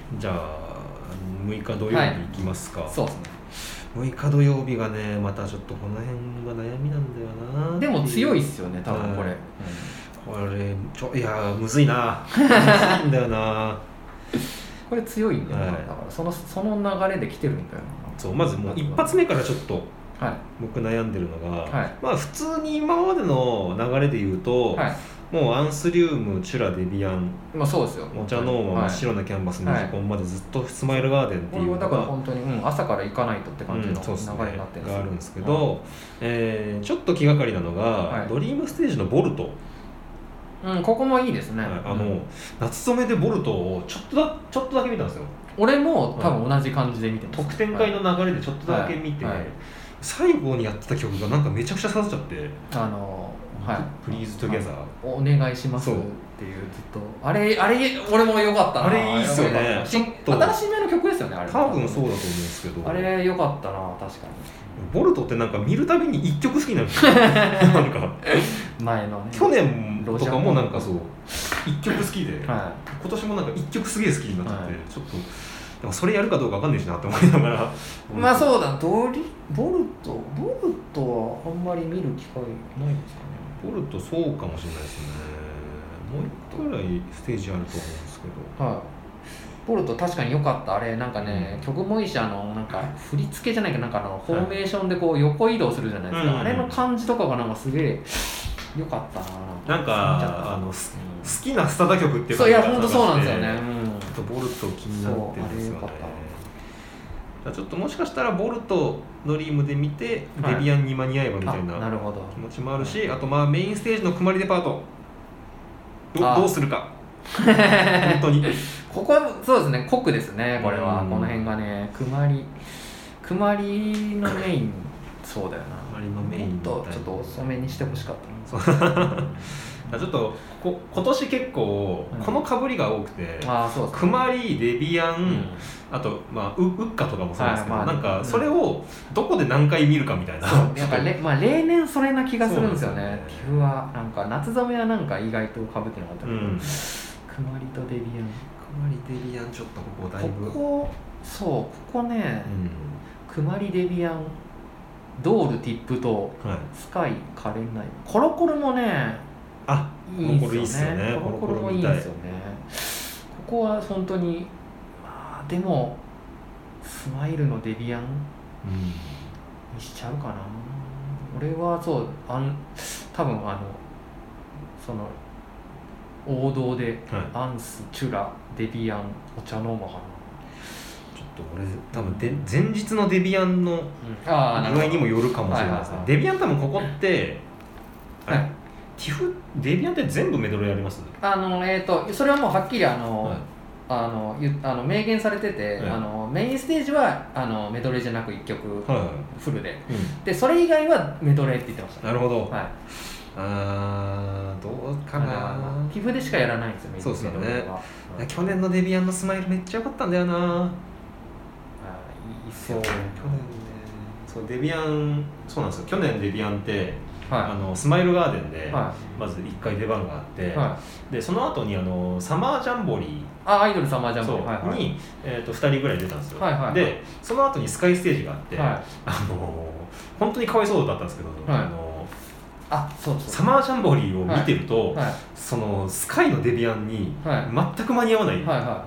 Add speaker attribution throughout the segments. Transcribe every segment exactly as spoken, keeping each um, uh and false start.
Speaker 1: じゃあむいか土曜日いきますか、
Speaker 2: はい、そうですね。
Speaker 1: むいか土曜日がねまたちょっとこの辺が悩みなんだよな。
Speaker 2: でも強いっすよね多分これ、
Speaker 1: うん、これちょいやむずいなむずいんだよな
Speaker 2: これ強いんだよな、
Speaker 1: はい、
Speaker 2: だからそのその流れで来てるんだよな。
Speaker 1: そうまずもう一発目からちょっと
Speaker 2: はい、
Speaker 1: 僕悩んでるのが、
Speaker 2: はい、
Speaker 1: まあ普通に今までの流れで言うと、はい、もうアンスリウム、チュラ、デビアン、
Speaker 2: まあそうですよ、
Speaker 1: お茶ノーマ、真っ白なキャンバス、ニジコンまでずっとスマイルガーデンっていうのが、
Speaker 2: これはだから本当に、うん、朝から行かないとって感じの流れになってるんですよ、
Speaker 1: うんね、があるんですけど、はい、えー、ちょっと気がかりなのが、はい、ドリームステージのボルト、
Speaker 2: うん、ここもいいですね、はい、
Speaker 1: あの、うん、夏染めでボルトをちょっとだちょっとだけ見たんですよ。
Speaker 2: 俺も多分同じ感じで見てます、
Speaker 1: はい、特典会の流れでちょっとだけ見て、はいはい、最後にやってた曲がなんかめちゃくちゃ刺さっちゃって、
Speaker 2: あのはい、
Speaker 1: プリーズトゥゲザー、
Speaker 2: お願いしますっていうずっとあれあれ俺も良かったな。
Speaker 1: あれいいっすよね。
Speaker 2: ちょっと新しめの曲ですよねあれ。
Speaker 1: 多分そうだと思うんですけど。
Speaker 2: あれ良かったな確かに。
Speaker 1: ボルトってなんか見るたびに一曲好きなんですよ。なんか
Speaker 2: 前のね。
Speaker 1: 去年とかもなんかそう一曲好きで、はい、今年もなんか一曲すげえ好きになっちゃって、はい、ちょっと。でもそれやるかどうかわかんないしなって思いながら。
Speaker 2: まあそうだ、ドリボルトボルトはあんまり見る機会ないんですかね。
Speaker 1: ボルトそうかもしれないですね。もう一個ぐらいステージあると思うんですけど。
Speaker 2: はい。ボルト確かに良かった。あれなんかね、うん、曲もいいし、あのなんか振り付けじゃないかなんかあのフォーメーションでこう横移動するじゃないですか。はい、あれの感じとかがなんかすげえ良かったな。
Speaker 1: なんかあの、うん、好きなスタダ曲っていう
Speaker 2: か。そういや本当そうなんですよね。
Speaker 1: うん、ボルト気になってるんですよね。ちょっともしかしたらボルトドリームで見て、はい、デビアンに間に合えばみたいな気持ちもあるし、 あ, あとまあメインステージのくまりデパート ど, どうするか本当に
Speaker 2: ここはそうですね濃くですねこれは、うん、この辺がねくまりくまりのメインそうだよな。くまりのメインとちょっと遅めにしてほしかったな。
Speaker 1: ちょっとこ今年結構この被りが多くて、くまり、デビアン、うん、あと、まあ、ウッカとかもそうですけど、はいまあ、なんかそれをどこで何回見るかみたいな、
Speaker 2: うん、なんかれ、まあ、例年それな気がするんですよね。ティフはなんか夏染めはなんか意外と被ってなかったけど、うん、くまりとデビアン
Speaker 1: くまりデビアンちょっとここだいぶ
Speaker 2: ここそうここね、うん、くまりデビアンドールティップと、はい、スカイカレンナイコロコロもね
Speaker 1: あ、
Speaker 2: いいんですよね。コロコロもいいんですよね。ここは本当にまあでもスマイルのデビアンにしちゃうかな。俺はそうあん多分あのその王道で、はい、アンス、チュラ、デビアン、お茶ノーマかな。
Speaker 1: ちょっと俺多分で前日のデビアンの具合にもよるかもしれないですね。デビアン多分ここってあれ、はいティフデビアンって全部メドレーやります？
Speaker 2: あのえっ、ー、とそれはもうはっきりあの、はい、あのゆあの明言されてて、はい、あのメインステージはあのメドレーじゃなくいっきょくフルで、はいはいうん、でそれ以外はメドレーって言ってました。
Speaker 1: なるほど。
Speaker 2: はい。
Speaker 1: あーどうかな。
Speaker 2: ティフでしかやらないんですよ。メイン
Speaker 1: そうですよね。はい、去年のデビアンのスマイルめっちゃ良かったんだよな。あ
Speaker 2: いいそう。去年ね。
Speaker 1: そうデビアンそうなんですよ。去年デビアンってはい、あのスマイルガーデンでまずいっかい出番があって、はい、でその後にあのサマージャンボリー
Speaker 2: あアイドルサマージャンボリー、
Speaker 1: はいはい、に、えー、とふたりぐらい出たんですよ、
Speaker 2: はいはいはい、
Speaker 1: でその後にスカイステージがあって、はい、あの本当にかわいそうだったんですけど、はい、あの
Speaker 2: あそうそう
Speaker 1: サマージャンボリーを見てると、
Speaker 2: はいはい、
Speaker 1: そのスカイのデビアンに全く間に合わない、はいはいはいはい、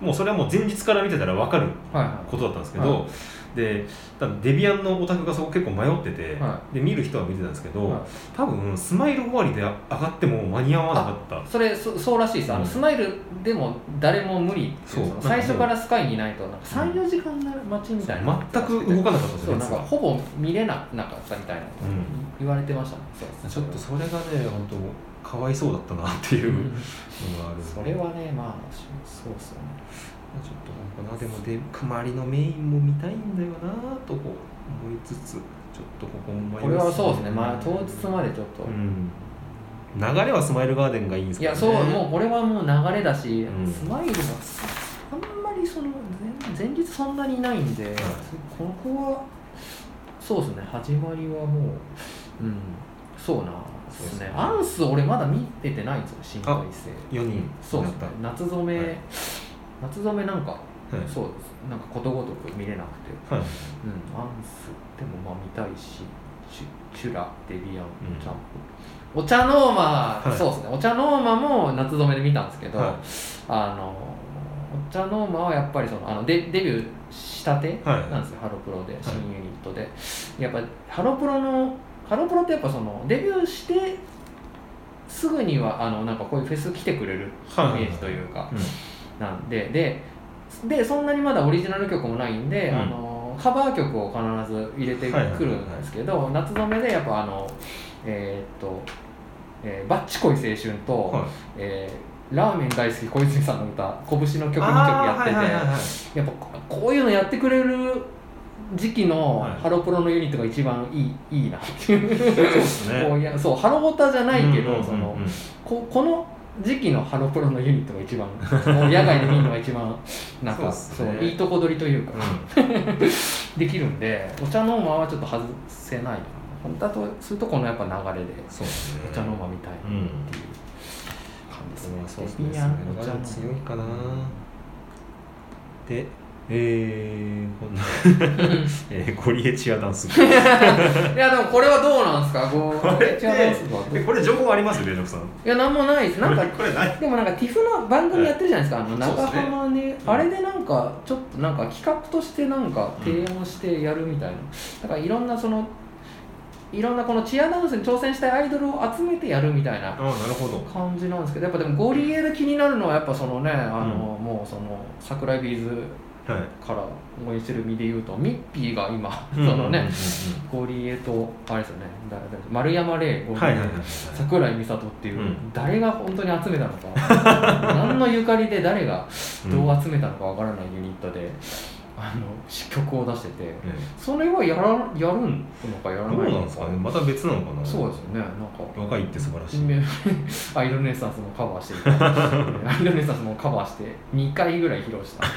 Speaker 1: もうそれはもう前日から見てたら分かることだったんですけど、はいはいはいで多分デビアンのオタクがそこ結構迷ってて、はい、で見る人は見てたんですけど、はい、多分スマイル終わりで上がっても間に合わなかった。
Speaker 2: それ そ, そうらしいです、うん、あのスマイルでも誰も無理っていうそう最初からスカイにいないとなんかさん、よじかんの待ちみたいな、
Speaker 1: 全く動かなかったです
Speaker 2: ね。なんかほぼ見れなかったみたいな、うん、言われてましたね。
Speaker 1: そうちょっとそれがね本当かわいそうだったなっていうのがある
Speaker 2: それはねまあそうですよね。
Speaker 1: ちょっとなんかなでもでくまりのメインも見たいんだよなとこう思いつつちょっとここも迷いますね。
Speaker 2: これはそうですね、まあ、当日までちょっと、うん、
Speaker 1: 流れはスマイルガーデンがいいんですかね。
Speaker 2: いやそうもうこれはもう流れだし、うん、スマイルもあんまりその 前, 前日そんなにないんで、はい、ここはそうですね始まりはもううんそうなですね。アンス俺まだ見ててないんですよ新体制
Speaker 1: よにん
Speaker 2: そうですね夏染め、はい夏染めなんかそうですなんかことごとく見れなくて、はいうん、アンスでもまあ見たいしチ ュ, チュラデビアンジャンプ、うん、お茶ノーマ、はい、そうですねお茶ノーマも夏染めで見たんですけど、はい、あのお茶ノーマはやっぱりそのあの デ, デビューしたてなんですよ、はい、ハロプロで新ユニットで、はい、やっぱハロプロのハロプロってやっぱそのデビューしてすぐにはあのなんかこういうフェス来てくれるイメージというか、はいうん、なんでででそんなにまだオリジナル曲もないんで、うん、あのカバー曲を必ず入れてくるんですけど、はいはいはいはい、夏染めでやっぱあのえー、っと、えー、バッチ恋青春と、はいえー、ラーメン大好き小泉さんの歌拳の曲に曲やってて、はいはいはいはい、やっぱこういうのやってくれる時期のハロプロのユニットが一番いい、いいなっていうそうですねこういやそうハロボタじゃないけど、うんうんうんうん、その こ, この時期のハロプロのユニットが一番もう野外で見るのが一番なんかそう、ね、そういいとこ取りというか、うん、できるんでお茶ノーマはちょっと外せない本当だとするとこのやっぱ流れでそうです、ね、お茶ノーマみたいなっていう感じですね、うん、そうですね
Speaker 1: お茶強いかな、うん、でえー、こんなえー、ゴリエチアダンスい
Speaker 2: やでもこれはどうなんですかゴリエチアダンスは
Speaker 1: これ情報ありますよレノクさんい
Speaker 2: やなんもないですなんかこれないでもなんか ティフ の番組やってるじゃないですか、はい、あの長浜ね、あれでなんかちょっとなんか企画としてなんか提案してやるみたいな、うん、だからいろんなそのいろんなこのチアダンスに挑戦したいアイドルを集めてやるみたいな感じなんですけどやっぱでもゴリエで気になるのはやっぱそのねあの、うん、もうその桜井ビーズから応援してる身で言うとミッピーが今そのねゴリエとあれですよね丸山礼ゴリエ、はいはいはい、桜井美里っていう、うん、誰が本当に集めたのか何のゆかりで誰がどう集めたのかわからないユニットであの曲を出してて、うん、それはやらやるのかやらないのかどう
Speaker 1: なんですかねまた別なのかな
Speaker 2: そうですよねなんか
Speaker 1: 若いって素晴らしい
Speaker 2: アイドルネッサンスもカバーしてるアイドルネッサンスもカバーしてにかいぐらい披露した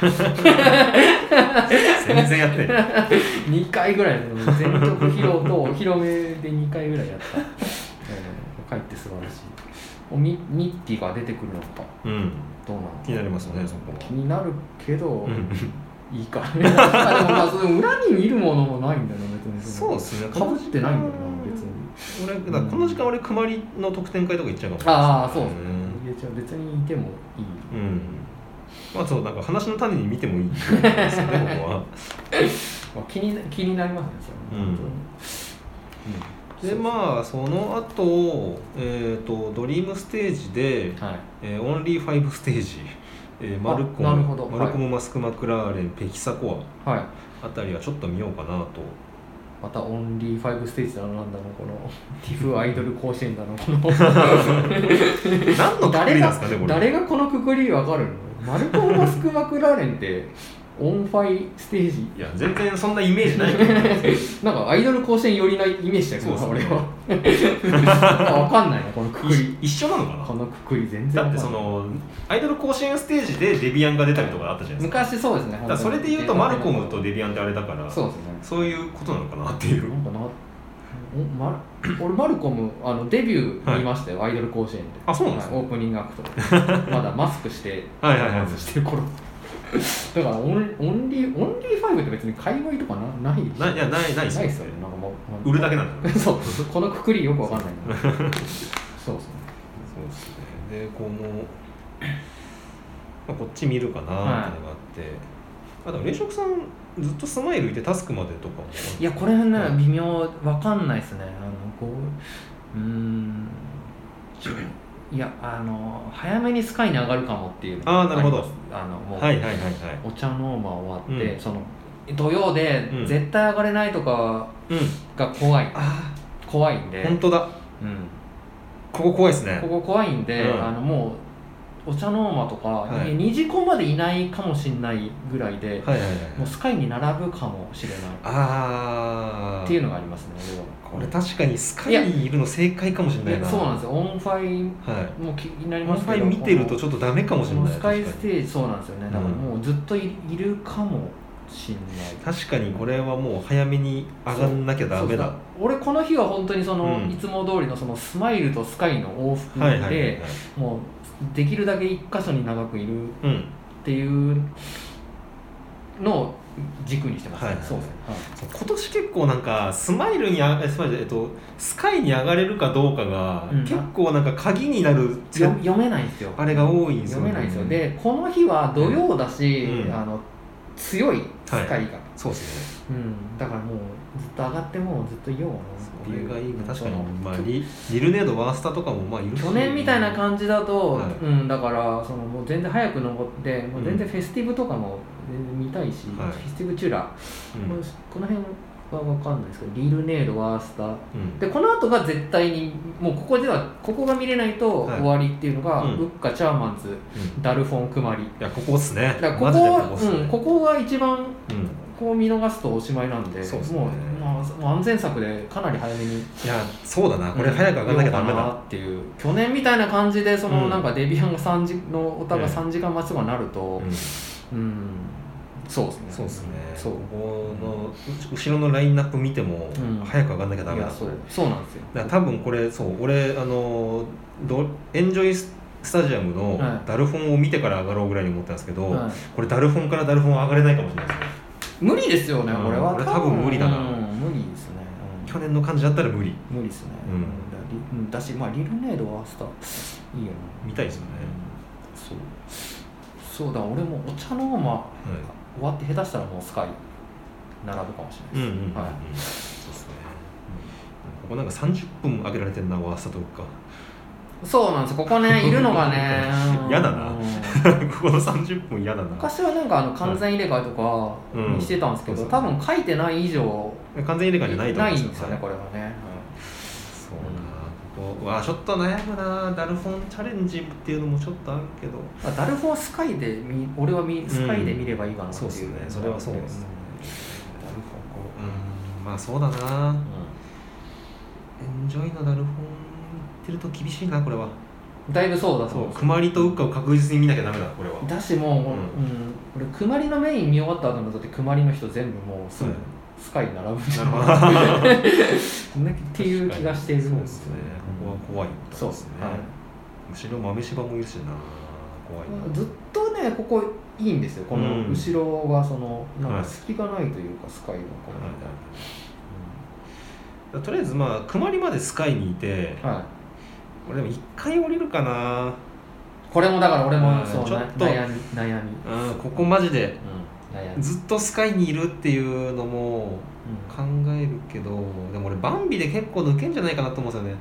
Speaker 1: 全然やってる
Speaker 2: にかいぐらい全曲披露とお披露目でにかいぐらいやった、えー、若いって素晴らしいミミッティが出てくるのか、うん、どうなのか
Speaker 1: 気になりますねそこ
Speaker 2: 気になるけどいいかね。でもまあその裏に見るものもないんだよね別に。
Speaker 1: そうですね。
Speaker 2: 被ってないんだよな別に。
Speaker 1: 俺だからこの時間俺くまりの特典会とか行っちゃうかもしれ
Speaker 2: ない、ね。ああそうですね。別にいてもいい。
Speaker 1: うん。まあそうなんか話の種に見てもいいですよねここは。
Speaker 2: まあ気に気になりますねそれ。うん。
Speaker 1: でまあその後えっ、ー、とドリームステージで、はいえー、オンリーファイブステージ。えー、マルコム、マルコムマスクマクラーレン、ペキサコア、はい、あたりはちょっと見ようかなと。
Speaker 2: またオンリーファイブステージだのなんだのこのティフアイドル甲子園だのこの
Speaker 1: 何のくくりなんですかねこれ。
Speaker 2: 誰がこのくくり分かるの？マルコムマスクマクラーレンってオンファイステージ
Speaker 1: いや全然そんなイメージないけど
Speaker 2: なんかアイドル甲子園寄りなイメージだけど俺は分かんないなこのくくり
Speaker 1: 一緒なのかな
Speaker 2: このくくり全然
Speaker 1: だってそのアイドル甲子園ステージでデビアンが出たりとかあったじゃないですか
Speaker 2: 昔そうですね
Speaker 1: だからそれで言うとマルコムとデビアンってあれだから
Speaker 2: そうですね
Speaker 1: そういうことなのかなっていう
Speaker 2: なんかなま、俺マルコムあのデビュー見ましたよ、はい、アイドル甲子園で
Speaker 1: あそうなんですか、
Speaker 2: はい、オープニングアクトまだマスクして
Speaker 1: はいはい、はい、
Speaker 2: してる頃だからオン、オンリーオンリーファイブって別に界隈とか な, ないでしょ
Speaker 1: ないやないない
Speaker 2: ですよねなんかも
Speaker 1: う売るだけなんだよ
Speaker 2: そうこのくくりよくわかんないなそうですね
Speaker 1: そうですねでこの、まあ、こっち見るかなっていうのがあって、はい、あと冷食さんずっとスマイルいてタスクまでとかも
Speaker 2: いやこれね、はい、微妙わかんないですねあのこううーんいやあの早めにスカイに上がるかもっていうの
Speaker 1: があります。ああなるほど
Speaker 2: あのもう、
Speaker 1: はいはいはいはい、
Speaker 2: お茶ノーマ終わって、うん、その土曜で絶対上がれないとかが怖い、うん、あ怖いんで
Speaker 1: 本当だ、うん、ここ怖いですね
Speaker 2: ここ怖いんで、うん、あのもうお茶ノーマとか、はい、に次コまでいないかもしれないぐらいで、はいはいはいはい、もうスカイに並ぶかもしれない
Speaker 1: あ
Speaker 2: っていうのがありますね俺は
Speaker 1: これ確かにスカイにいるの正解かもしれないな
Speaker 2: そうなんですよオンファイも気になりますけど、
Speaker 1: オンファイ見てるとちょっとダメかもしれない
Speaker 2: スカイステージそうなんですよねだからもうずっと い, いるかもしれない
Speaker 1: 確かにこれはもう早めに上がんなきゃダメだ
Speaker 2: 俺この日は本当にその、うん、いつも通りのそのスマイルとスカイの往復で、はいはいはいはい、もうできるだけ一箇所に長くいるっていうの軸にしてます、ね
Speaker 1: はいはい、
Speaker 2: そうですね、はい、
Speaker 1: 今年結構なんかスマイルにあスマイル、えっと、スカイに上がれるかどうかが、うん、結構なんか鍵になる
Speaker 2: 読めないんですよ、
Speaker 1: あれが多いんですよ、ね、
Speaker 2: 読めないんですよ。でこの日は土曜だし、うん、あの強いスカイが、はい、
Speaker 1: そうですね、
Speaker 2: うん、だからもうずっと上がってもずっといような
Speaker 1: 理由がいいか確かに、まあ、リ, リルネードワースタとかもまあいるし
Speaker 2: 去年みたいな感じだと、はい、うん、だからそのもう全然早く登ってもう全然フェスティブとかも全然見たいし、うん、フェスティブチュラ、うん、この辺は分かんないですけどリルネードワースタ、うん、でこの後が絶対にもうここではここが見れないと終わりっていうのが、はい、ウッカチャーマンズ、うん、ダルフォンクマリ、い
Speaker 1: やここっすね、
Speaker 2: だからここは、うん、ここが一番、うん、ここを見逃すとおしまいなんで、そうですね、もう、まあ、もう安全策でかなり早めに、い
Speaker 1: やそうだなこれ早く上がらなきゃダメだ
Speaker 2: っていう、去年みたいな感じでその、うん、なんかデビアンがさんじのおたがさんじかん待ちとかになると、うん、うん、そうですね、
Speaker 1: そうですね、そうここの後ろのラインナップ見ても、うん、早く上がらなきゃダメだと、
Speaker 2: そうそうなんですよ、
Speaker 1: だから多分これそう俺あのドエンジョイススタジアムのダルフォンを見てから上がろうぐらいに思ったんですけど、はい、これダルフォンからダルフォン上がれないかもしれないですね、
Speaker 2: 無理ですよね、これは。
Speaker 1: これ多分無理だな、うん、
Speaker 2: 無理ですね、
Speaker 1: うん、去年の感じだったら無理
Speaker 2: 無理ですね、うん、だ, だし、まあ、リルネードはスタいいよな、
Speaker 1: 見たいですよね、
Speaker 2: うん、そうそうだ俺もお茶のまま、はい、終わって下手したらもうスカイ並ぶかもしれないです、うんうん、はい、そうですね、
Speaker 1: うん、ここなんかさんじゅっぷん上げられてるなワースタとか
Speaker 2: そうなんですここねいるのがね
Speaker 1: 嫌だな、うん、ここのさんじゅっぷん嫌だな。
Speaker 2: 昔はなんかあの完全入れ替えとかにしてたんですけど、うん、多分書いてない以上
Speaker 1: 完全入れ替えじゃないと思うん
Speaker 2: ですよね、ないんですよねこれはね、うん、
Speaker 1: そうな、ここはちょっと悩むな、ダルフォンチャレンジっていうのもちょっとあるけど、
Speaker 2: あダルフォンスカイで見俺は見スカイで見ればいいかなっていう、うん、
Speaker 1: そうですね、それはそうです、うん、ダルフォンこう、うん、まあそうだな、うん、エンジョイのダルフォンってると厳しいなこれは。
Speaker 2: だいぶそうだそう
Speaker 1: クマリとウッカを確実に見なきゃダメだこれは。
Speaker 2: だしもう、うんうん、俺クマリのメイン見終わった後のだってクマリの人全部もうすぐスカイに並ぶんじゃないっていう気がしている。
Speaker 1: そうですね。ここは怖い、ね。
Speaker 2: そうですね。はい、
Speaker 1: 後ろ豆柴もいるしな。怖いな。
Speaker 2: ずっとねここいいんですよ。この後ろはそのなんか隙がないというか、はい、スカイのこの、
Speaker 1: うん、とりあえずまあクマリまでスカイにいて。はい、俺でも一回降りるかな。
Speaker 2: これもだから俺も
Speaker 1: そう
Speaker 2: ちょっと悩み悩み、
Speaker 1: うん、ここマジで、うん、悩みずっとスカイにいるっていうのも考えるけど、うん、でも俺バンビで結構抜けんじゃないかなと思うんですよね。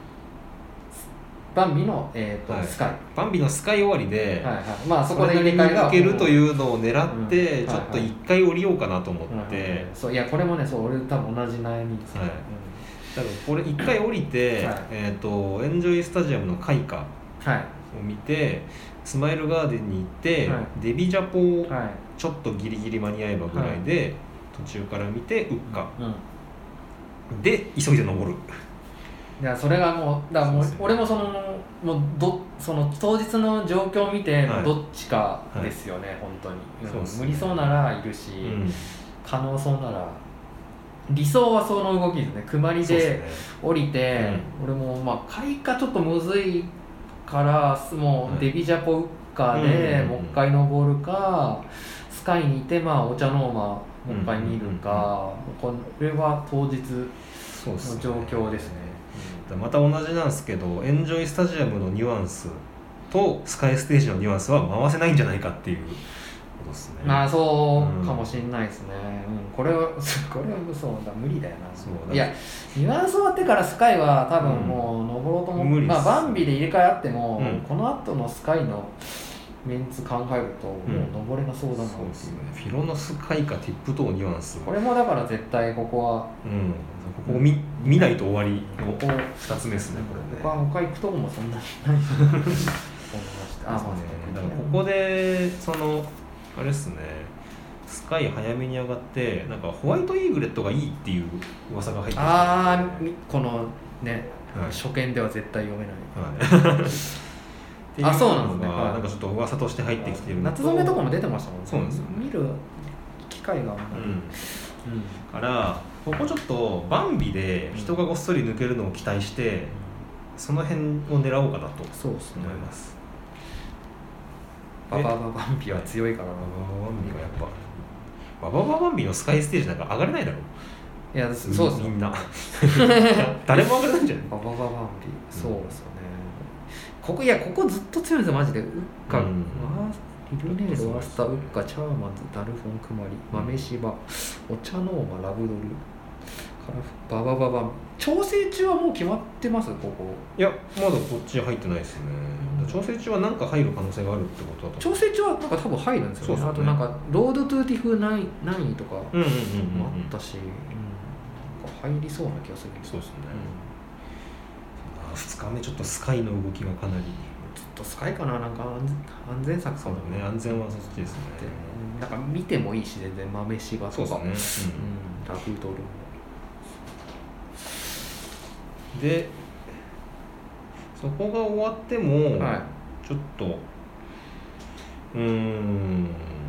Speaker 2: バンビの、えーとはい、スカイ
Speaker 1: バンビのスカイ終わりで、
Speaker 2: はいはい、まあそこで入れ替えが
Speaker 1: 抜けるというのを狙って、うん、ちょっと一回降りようかなと思って、うんはいはい、
Speaker 2: そういやこれもねそう俺多分同じ悩みですね、はい、
Speaker 1: だからこれ一回降りて、はいえー、とエンジョイスタジアムの開花を見て、はい、スマイルガーデンに行って、はい、デビジャポをちょっとギリギリ間に合えばぐらいで、はい、途中から見てウッカ、うん、で急いで登る。
Speaker 2: いやそれがもうだからもう俺もそのもうどその当日の状況を見てどっちかですよね、はい、本当に、うん、無理そうならいるし、うん、可能そうなら理想はその動きですね。くまりで降りて、ねうん、俺もまあ開花ちょっとむずいからもうデビジャポウッカでもう一回登るか、スカイにいてまあお茶の間もう一回見るか、これは当日の状況ですね。
Speaker 1: また同じなんですけどエンジョイスタジアムのニュアンスとスカイステージのニュアンスは回せないんじゃないかっていうことですね。
Speaker 2: まあそうかもしれないですね、うん、これはこれはそうだ無理だよな。そうだいやニュアンス終わってからスカイは多分もう登ろうと思って、うん、まあバンビで入れ替えあっても、うん、この後のスカイのメンツ考えるともう登れなそうだなっていう、うん、そうですね。
Speaker 1: フィロノスカイかティップトーニュアンス
Speaker 2: これもだから絶対ここは、
Speaker 1: うん、ここを 見, 見ないと終わりのふたつめですね。これね
Speaker 2: 他他行くとこもそんなにないと思いました。あ、まあね、
Speaker 1: だからここでそのあれですねスカイ早めに上がってなんかホワイトイーグレットがいいっていう噂が入ってきて、ね、
Speaker 2: ああこのね、はい、初見では絶対読めない、はいあ、そうなんですね。
Speaker 1: なんかちょっと噂として入ってきてる
Speaker 2: 夏染めとかも出てましたもんね。
Speaker 1: そうなんですよ、ね、
Speaker 2: 見る機会があんまり、うんうん、
Speaker 1: からここちょっとバンビで人がごっそり抜けるのを期待して、うん、その辺を狙おうかなと思います。
Speaker 2: ババババンビは強いからな。
Speaker 1: ババババンビがやっぱババババンビのスカイステージなんか上がれないだろ
Speaker 2: う。いやそうです
Speaker 1: みんな誰も上がれないんじゃない。
Speaker 2: ババババンビそうですよね、うん、ここいやここずっと強いんですよマジで。ウッカ、うん、リルネード、ワスタ、ウッカ、チャーマンズ、ダルフォン、クマリ、豆柴、お茶ノーマ、ラブドル、カラフ、ババババン。調整中はもう決まってますここ。
Speaker 1: いやまだこっち入ってないですね、うん、調整中は何か入る可能性があるってことだと。
Speaker 2: 調整中はなんか多分入るんですよね。そうそうね。あとなんかロードトゥーティフナインとかもあったし、入りそうな気がする。
Speaker 1: そうですね、うん、ふつかめちょっとスカイの動きがかなり
Speaker 2: ちょっとスカイかな、なんか安全策かな。
Speaker 1: そうだね、安全はそっちですね。
Speaker 2: なんか見てもいいし全然豆柴とか。
Speaker 1: そうですね、
Speaker 2: うん、ラフドル
Speaker 1: でそこが終わっても、
Speaker 2: はい、
Speaker 1: ちょっとうーん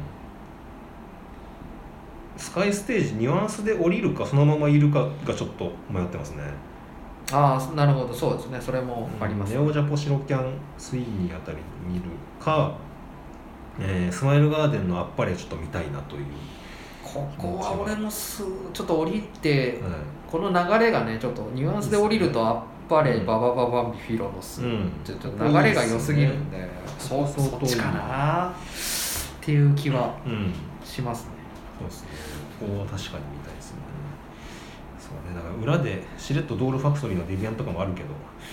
Speaker 1: スカイステージニュアンスで降りるかそのままいるかがちょっと迷ってますね。
Speaker 2: ああなるほど、そうですね、それもあります、
Speaker 1: ね、ネオジャポシロキャンスイミーあたり見るか、えー、スマイルガーデンのあっぱれちょっと見たいなという。
Speaker 2: ここは俺もすちょっと降りて、はい、この流れがねちょっとニュアンスで降りるとあっぱれ、うん、ババババンビフィロノス、うん、ちょっと流れが良すぎるんで、そうそうそっちかなっていう気はしますね、
Speaker 1: うん、そうですね、ここは確かに見たいですね。そうね、だから裏でしれっとドールファクトリーのデビアンとかもあるけど、こ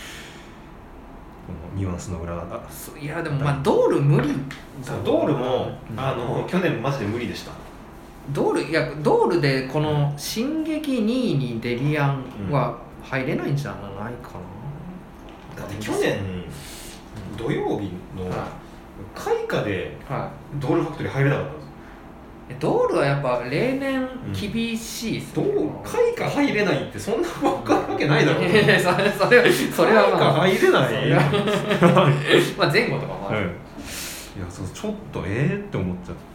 Speaker 1: のニュアンスの裏が。
Speaker 2: いやでもまあドール無理。
Speaker 1: そうドールも、うん、あの去年マジで無理でした。
Speaker 2: ドールいやドールでこの進撃にいにデビアンは入れないんじゃないかな。
Speaker 1: だって去年、うん、土曜日の開花でドールファクトリー入れなかったんですよ。
Speaker 2: ドールはやっぱ例年厳しいです、
Speaker 1: ね、うん、開花入れないってそんな分かるわけないだろう。
Speaker 2: それそれそれはまあ
Speaker 1: 開花入れない
Speaker 2: まあ前後とかもある、うん、いや
Speaker 1: そうちょっとええー、って思っちゃって、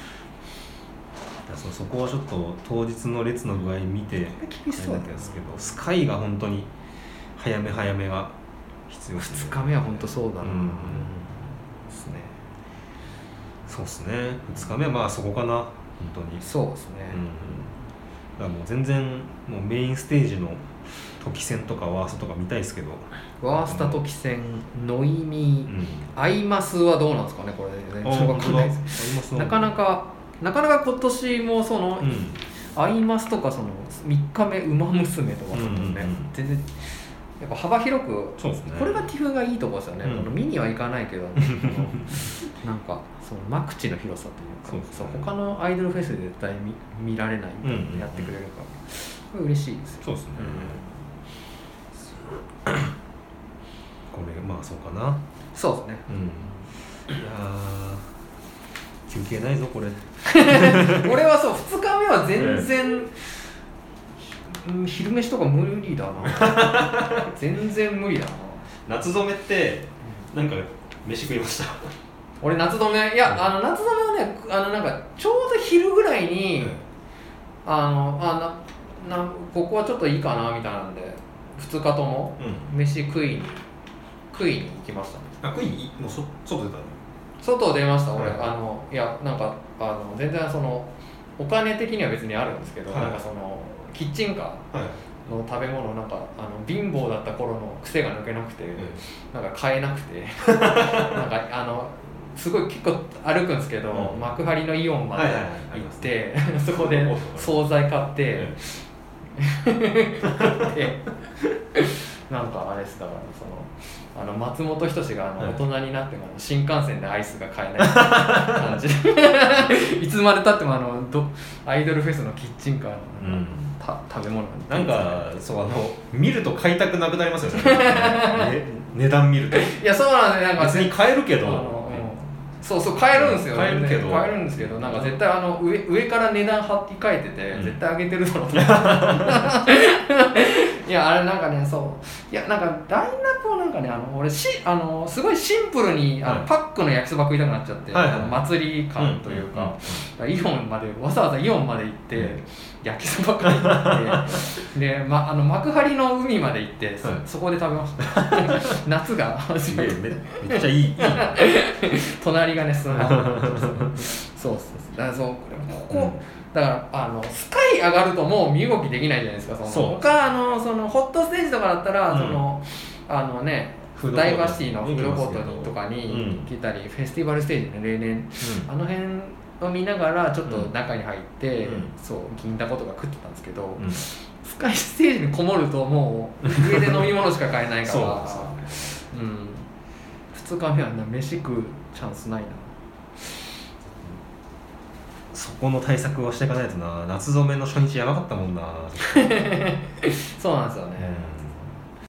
Speaker 1: そうそこはちょっと当日の列の具合見て
Speaker 2: 厳しそうだったん
Speaker 1: ですけど、スカイが本当に早め早めが必要ですね。
Speaker 2: ふつかめは本当そうだな、うんうん、
Speaker 1: ですね。そうですね、ふつかめはまあそこかな、本当に。
Speaker 2: そうですね、
Speaker 1: うん、だからもう全然もうメインステージの時戦とかワーストとか見たいですけど、
Speaker 2: ワースタ時戦、ノイミ、うん、アイマスはどうなんですかね、これ全然分かんないです。なかなかなかなか今年もその、うん、アイマスとかそのみっかめウマ娘とかそのね、うんうんうん、全然やっぱ幅広く、
Speaker 1: そうですね、
Speaker 2: これがティフがいいところですよね、うん、この見にはいかないけどなんかその間口の広さというか、そう、他のアイドルフェスで絶対 見, 見られないみたいなのやってくれるから、これ嬉しいですよ。
Speaker 1: そうですね、うん、これまあそうかな。
Speaker 2: そうですね、
Speaker 1: うん、いや休憩ないぞこれ
Speaker 2: 俺はそうふつかめは全然、うん、昼飯とか無理だな全然無理だな。
Speaker 1: 夏染めってなんか飯食いました
Speaker 2: 俺夏染めいや、うん、あの夏染めはねあのなんかちょうど昼ぐらいに、うん、あのあななここはちょっといいかなみたいなんでふつかとも飯食いに、うん、食いに行きましたね。
Speaker 1: あ食いにもうそ外出たの？
Speaker 2: 外出ました俺、はい、あのいやなんかあの全然そのお金的には別にあるんですけど、はい、なんかそのキッチンカーの食べ物なんかあの貧乏だった頃の癖が抜けなくて、うん、なんか買えなくてなんかあのすごい結構歩くんですけど、うん、幕張のイオンまで行って、はいはいはい、そこで惣菜買って、うん、でなんかあれですだからそのあの松本人志があの大人になってもあの新幹線でアイスが買えない感じでいつまでたってもあのどアイドルフェスのキッチンカーのなんか、うん、た食べ物
Speaker 1: なんかそうあの見ると買いたくなくなりますよね値段見ると。い
Speaker 2: やそうなんでなんか
Speaker 1: 別に買えるけど
Speaker 2: そうそう買えるんですよ、
Speaker 1: 買えるけど
Speaker 2: 買えるんですけどなんか絶対あの 上, 上から値段張って書いてて、うん、絶対上げてるだろうといやあれなんかねそういやなんかラインナップをなんかねあの俺しあのすごいシンプルにあの、はい、パックの焼きそば食いたくなっちゃって、はいはい、祭り感というか、うん、イオンまでわざわざイオンまで行って、うん、焼きそば買いに行ってで、ま、あの幕張の海まで行って、はい、そ, そこで食べました夏が始まって め,
Speaker 1: めっちゃいいいい
Speaker 2: 隣がねそのそうそうそうだからそうここ、うん、だからあのスカイ上がるともう身動きできないじゃないですか。その
Speaker 1: そう
Speaker 2: 他あのそのホットステージとかだったら、うん、そのあのねダイバーシティのフードコートにとかに来たり、うん、フェスティバルステージね例年、うん、あの辺を見ながらちょっと中に入って、うん、そう銀だことか食ってたんですけど、うん、スカイステージにこもるともう家で飲み物しか買えないからそう、うん、ふつかめは飯食うチャンスないな。
Speaker 1: そこの対策はしていかないとな。夏染めの初日やばかったもんな
Speaker 2: そうなんですよね、
Speaker 1: うん